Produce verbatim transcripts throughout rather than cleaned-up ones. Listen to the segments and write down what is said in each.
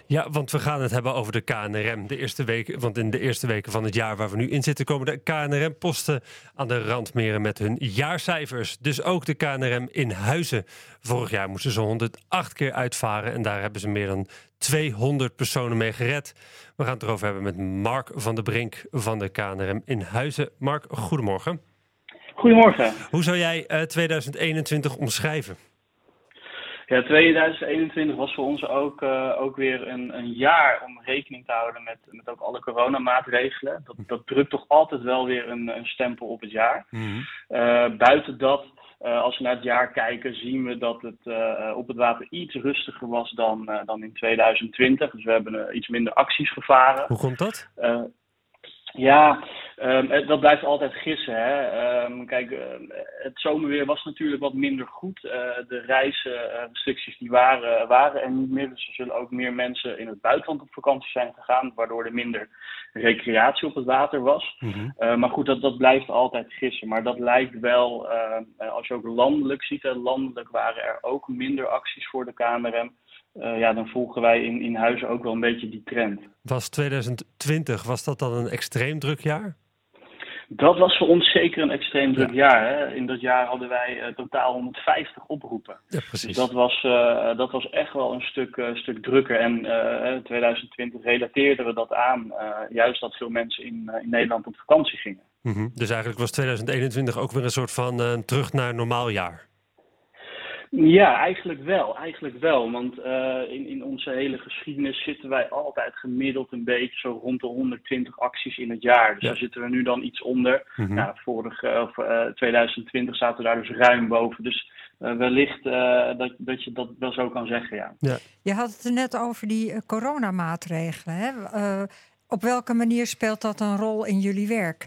Ja, want we gaan het hebben over de K N R M. De eerste week, want in de eerste weken van het jaar waar we nu in zitten, komen de K N R M-posten aan de randmeren met hun jaarcijfers. Dus ook de K N R M in Huizen. Vorig jaar moesten ze honderdacht keer uitvaren en daar hebben ze meer dan tweehonderd personen mee gered. We gaan het erover hebben met Mark van der Brink van de K N R M in Huizen. Mark, goedemorgen. Goedemorgen. Hoe zou jij uh, tweeduizend eenentwintig omschrijven? Ja, tweeduizend eenentwintig was voor ons ook, uh, ook weer een, een jaar om rekening te houden met, met ook alle coronamaatregelen. Dat, dat drukt toch altijd wel weer een, een stempel op het jaar. Mm-hmm. Uh, buiten dat, uh, als we naar het jaar kijken, zien we dat het uh, op het water iets rustiger was dan, uh, dan in tweeduizend twintig. Dus we hebben uh, iets minder acties gevaren. Hoe komt dat? Uh, Ja, um, dat blijft altijd gissen. Hè? Um, kijk, uh, het zomerweer was natuurlijk wat minder goed. Uh, de reisrestricties die waren, waren er niet meer. Dus er zullen ook meer mensen in het buitenland op vakantie zijn gegaan, waardoor er minder recreatie op het water was. Mm-hmm. Uh, maar goed, dat, dat blijft altijd gissen. Maar dat lijkt wel, uh, als je ook landelijk ziet, hè, landelijk waren er ook minder acties voor de K N R M. Uh, ja, dan volgen wij in, in Huizen ook wel een beetje die trend. Was tweeduizend twintig, was dat dan een extreem druk jaar? Dat was voor ons zeker een extreem druk ja. jaar. Hè. In dat jaar hadden wij uh, totaal honderdvijftig oproepen. Ja, precies. Dus dat was, uh, dat was echt wel een stuk, uh, stuk drukker. En uh, tweeduizend twintig relateerden we dat aan. Uh, juist dat veel mensen in, uh, in Nederland op vakantie gingen. Mm-hmm. Dus eigenlijk was tweeduizend eenentwintig ook weer een soort van uh, terug naar een normaal jaar. Ja, eigenlijk wel. Eigenlijk wel. Want uh, in, in onze hele geschiedenis zitten wij altijd gemiddeld een beetje zo rond de honderdtwintig acties in het jaar. Dus ja. Daar zitten we nu dan iets onder. Mm-hmm. Nou, vorig, of, uh, tweeduizend twintig zaten we daar dus ruim boven. Dus uh, wellicht uh, dat, dat je dat wel zo kan zeggen, ja. ja. Je had het er net over die uh, coronamaatregelen. Hè? Uh, op welke manier speelt dat een rol in jullie werk?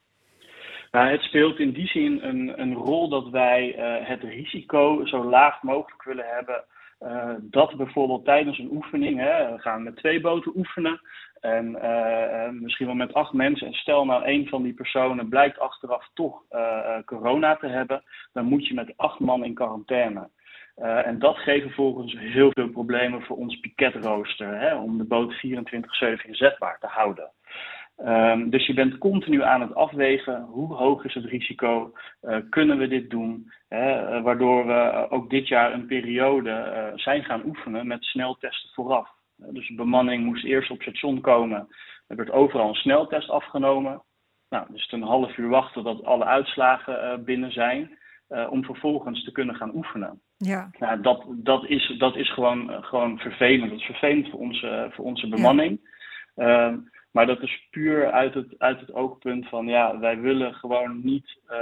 Nou, het speelt in die zin een, een rol dat wij uh, het risico zo laag mogelijk willen hebben. Uh, dat bijvoorbeeld tijdens een oefening, hè, we gaan met twee boten oefenen en uh, misschien wel met acht mensen. En stel nou een van die personen blijkt achteraf toch uh, corona te hebben, dan moet je met acht man in quarantaine. Uh, en dat geeft volgens heel veel problemen voor ons piketrooster, hè, om de boot vierentwintig zeven inzetbaar te houden. Um, dus je bent continu aan het afwegen, hoe hoog is het risico, uh, kunnen we dit doen, hè, waardoor we ook dit jaar een periode uh, zijn gaan oefenen met sneltesten vooraf. Uh, dus de bemanning moest eerst op station komen, er werd overal een sneltest afgenomen. Nou, dus een half uur wachten tot alle uitslagen uh, binnen zijn, uh, om vervolgens te kunnen gaan oefenen. Ja. Nou, dat, dat, is, dat is gewoon, uh, gewoon vervelend, dat is vervelend voor onze, voor onze bemanning. Ja. Uh, Maar dat is puur uit het, uit het oogpunt van, ja, wij willen gewoon niet uh,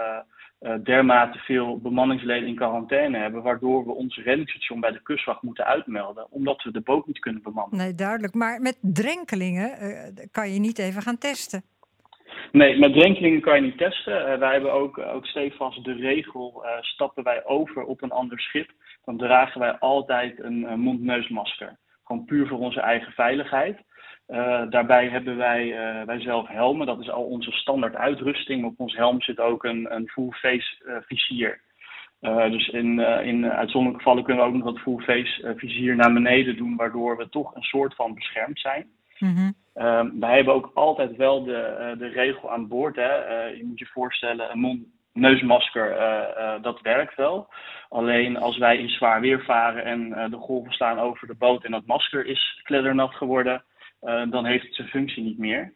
uh, dermate veel bemanningsleden in quarantaine hebben, waardoor we ons reddingsstation bij de kustwacht moeten uitmelden, omdat we de boot niet kunnen bemannen. Nee, duidelijk. Maar met drenkelingen uh, kan je niet even gaan testen? Nee, met drenkelingen kan je niet testen. Uh, wij hebben ook, ook stevast de regel, uh, stappen wij over op een ander schip, dan dragen wij altijd een uh, mond-neusmasker. Gewoon puur voor onze eigen veiligheid. Uh, daarbij hebben wij, uh, wij zelf helmen, dat is al onze standaard uitrusting. Op ons helm zit ook een, een full face uh, vizier. Uh, dus in, uh, in uitzonderlijke gevallen kunnen we ook nog dat full face uh, vizier naar beneden doen, waardoor we toch een soort van beschermd zijn. Mm-hmm. Uh, wij hebben ook altijd wel de, uh, de regel aan boord. Hè. Uh, je moet je voorstellen, een mond neusmasker, uh, uh, dat werkt wel. Alleen als wij in zwaar weer varen en uh, de golven slaan over de boot en dat masker is kleddernat geworden, Uh, dan heeft het zijn functie niet meer.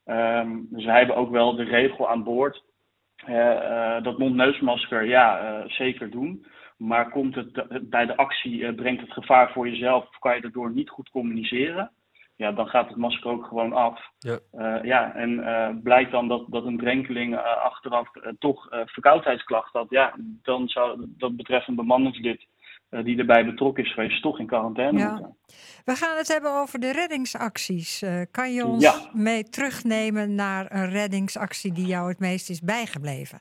Um, dus wij hebben ook wel de regel aan boord. Uh, uh, dat mond-neusmasker, ja, uh, zeker doen. Maar komt het de, bij de actie, uh, brengt het gevaar voor jezelf, of kan je daardoor niet goed communiceren? Ja, dan gaat het masker ook gewoon af. Ja, uh, ja en uh, blijkt dan dat, dat een drenkeling uh, achteraf uh, toch uh, verkoudheidsklachten had. Ja, dan zou dat betreffend bemanningslid uh, die erbij betrokken is geweest, toch in quarantaine ja. moeten. We gaan het hebben over de reddingsacties. Uh, kan je ons ja. mee terugnemen naar een reddingsactie die jou het meest is bijgebleven?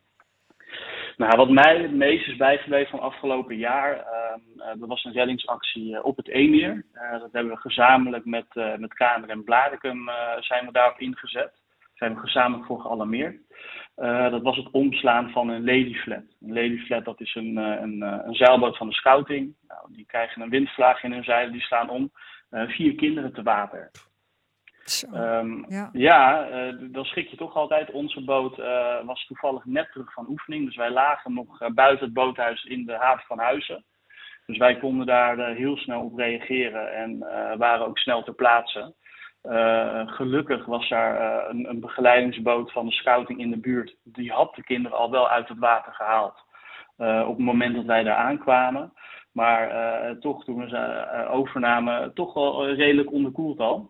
Nou, wat mij het meest is bijgebleven van afgelopen jaar, uh, uh, dat was een reddingsactie uh, op het Eemmeer. Uh, dat hebben we gezamenlijk met, uh, met K N R M Blaricum uh, zijn we daarop ingezet. Daar zijn we gezamenlijk voor gealarmeerd. Uh, dat was het omslaan van een ladyflat. Een ladyflat, dat is een, uh, een, uh, een zeilboot van de scouting. Nou, die krijgen een windvlaag in hun zeilen, die slaan om. uh, vier kinderen te water. Zo, Um, ja, ja uh, dan schrik je toch altijd. Onze boot uh, was toevallig net terug van oefening. Dus wij lagen nog uh, buiten het boothuis in de haven van Huizen. Dus wij konden daar uh, heel snel op reageren en uh, waren ook snel ter plaatse. Uh, gelukkig was daar uh, een, een begeleidingsboot van de scouting in de buurt. Die had de kinderen al wel uit het water gehaald. Uh, op het moment dat wij daar aankwamen. Maar uh, toch, toen we ze uh, overnamen, toch wel uh, redelijk onderkoeld al.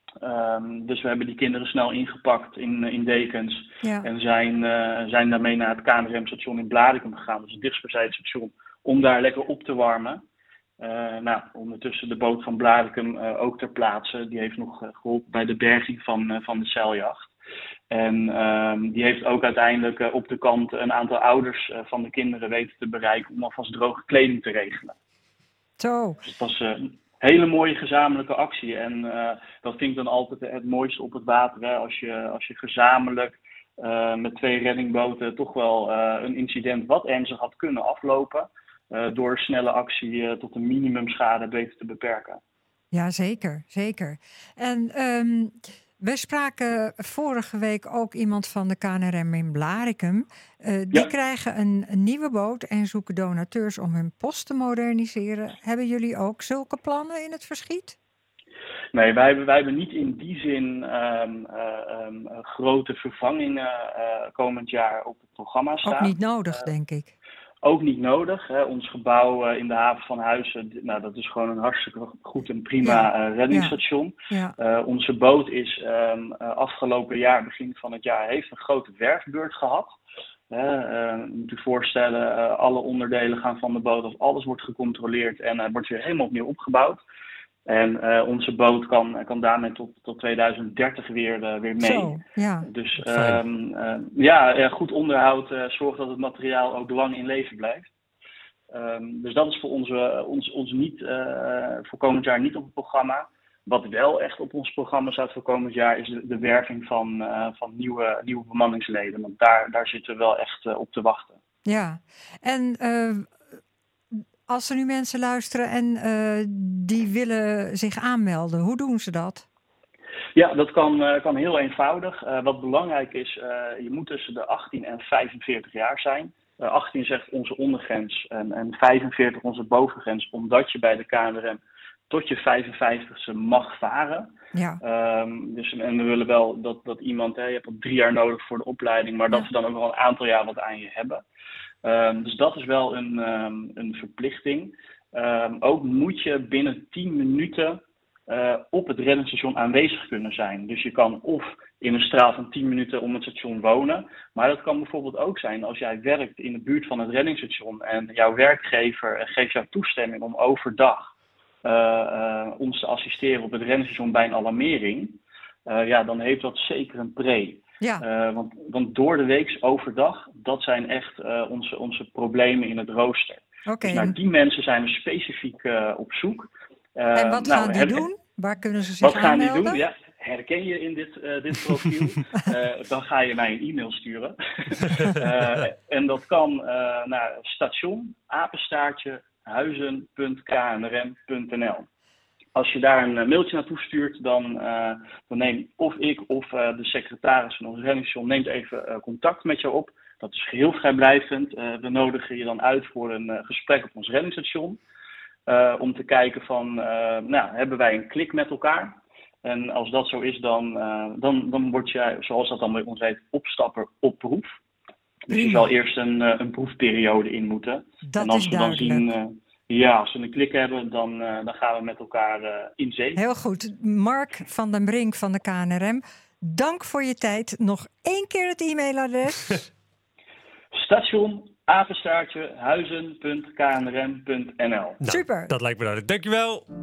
Um, dus we hebben die kinderen snel ingepakt in, in dekens. ja. En zijn, uh, zijn daarmee naar het K N R M-station in Blaricum gegaan. Dus het dichtstbijzijde station. Om daar lekker op te warmen. Uh, nou, ondertussen de boot van Blaricum uh, ook ter plaatse. Die heeft nog uh, geholpen bij de berging van, uh, van de zeiljacht. En um, die heeft ook uiteindelijk uh, op de kant een aantal ouders uh, van de kinderen weten te bereiken. Om alvast droge kleding te regelen. Zo. Dus het was uh, een hele mooie gezamenlijke actie. En uh, dat vind ik dan altijd het mooiste op het water. Hè? Als je, als je gezamenlijk uh, met twee reddingboten toch wel uh, een incident wat ernstig had kunnen aflopen. Uh, door snelle actie uh, tot een minimumschade beter te beperken. Ja, zeker, zeker. En um, we spraken vorige week ook iemand van de K N R M in Blaricum. Uh, die Ja. krijgen een, een nieuwe boot en zoeken donateurs om hun post te moderniseren. Hebben jullie ook zulke plannen in het verschiet? Nee, wij hebben, wij hebben niet in die zin um, uh, um, grote vervangingen uh, komend jaar op het programma staan. Ook niet nodig, Uh, denk ik. Ook niet nodig. Hè. Ons gebouw uh, in de haven van Huizen, nou, dat is gewoon een hartstikke goed en prima Ja. uh, reddingsstation. Ja. Uh, onze boot is um, uh, afgelopen jaar, begin van het jaar, heeft een grote werfbeurt gehad. Uh, uh, je moet je voorstellen, uh, alle onderdelen gaan van de boot af, alles wordt gecontroleerd en uh, wordt weer helemaal opnieuw opgebouwd. En uh, onze boot kan, kan daarmee tot, tot tweeduizend dertig weer, uh, weer mee. Zo, ja. Dus Fijn. um, uh, ja, uh, goed onderhoud uh, zorgt dat het materiaal ook lang in leven blijft. Um, dus dat is voor ons, uh, ons, ons niet, uh, voor komend jaar niet op het programma. Wat wel echt op ons programma staat voor komend jaar is de, de werving van, uh, van nieuwe, nieuwe bemanningsleden. Want daar, daar zitten we wel echt uh, op te wachten. Ja, en uh, als er nu mensen luisteren en uh, die willen zich aanmelden, hoe doen ze dat? Ja, dat kan, uh, kan heel eenvoudig. Uh, wat belangrijk is, uh, je moet tussen de achttien en vijfenveertig jaar zijn. Uh, achttien zegt onze ondergrens en, en vijfenveertig onze bovengrens, omdat je bij de K N R M tot je vijfenvijftigste mag varen. Ja. Um, dus, en we willen wel dat, dat iemand, hè, je hebt al drie jaar nodig voor de opleiding, maar dat Ja. we dan ook wel een aantal jaar wat aan je hebben. Um, dus dat is wel een, um, een verplichting. Um, ook moet je binnen tien minuten uh, op het reddingsstation aanwezig kunnen zijn. Dus je kan of in een straal van tien minuten om het station wonen. Maar dat kan bijvoorbeeld ook zijn als jij werkt in de buurt van het reddingsstation en jouw werkgever geeft jou toestemming om overdag uh, uh, ons te assisteren op het reddingsstation bij een alarmering. Uh, ja, dan heeft dat zeker een pre. Ja. Uh, want, want door de week overdag, dat zijn echt uh, onze, onze problemen in het rooster. Oké. Dus naar die mensen zijn we specifiek uh, op zoek. Uh, En wat nou, gaan die her- doen? Waar kunnen ze zich Wat gaan die aanmelden? doen? Ja, herken je in dit, uh, dit profiel? uh, dan ga je mij een e-mail sturen. uh, en dat kan uh, naar station apenstaartje huizen punt k n r m punt n l. Als je daar een mailtje naartoe stuurt, dan, uh, dan neem of ik of uh, de secretaris van ons reddingsstation neemt even uh, contact met jou op. Dat is geheel vrijblijvend. Uh, we nodigen je dan uit voor een uh, gesprek op ons reddingsstation. Uh, om te kijken van, uh, nou, hebben wij een klik met elkaar? En als dat zo is, dan, uh, dan, dan word jij, zoals dat dan bij ons heet, opstapper op proef. Dus je zal eerst een, uh, een proefperiode in moeten. Dat en als is we dan duidelijk. zien, uh, ja, als we een klik hebben, dan, uh, dan gaan we met elkaar uh, in zee. Heel goed. Mark van den Brink van de K N R M, dank voor je tijd. Nog één keer het e-mailadres. Station apenstaartje huizen punt k n r m punt n l. Nou, Super. Dat lijkt me duidelijk. Dankjewel.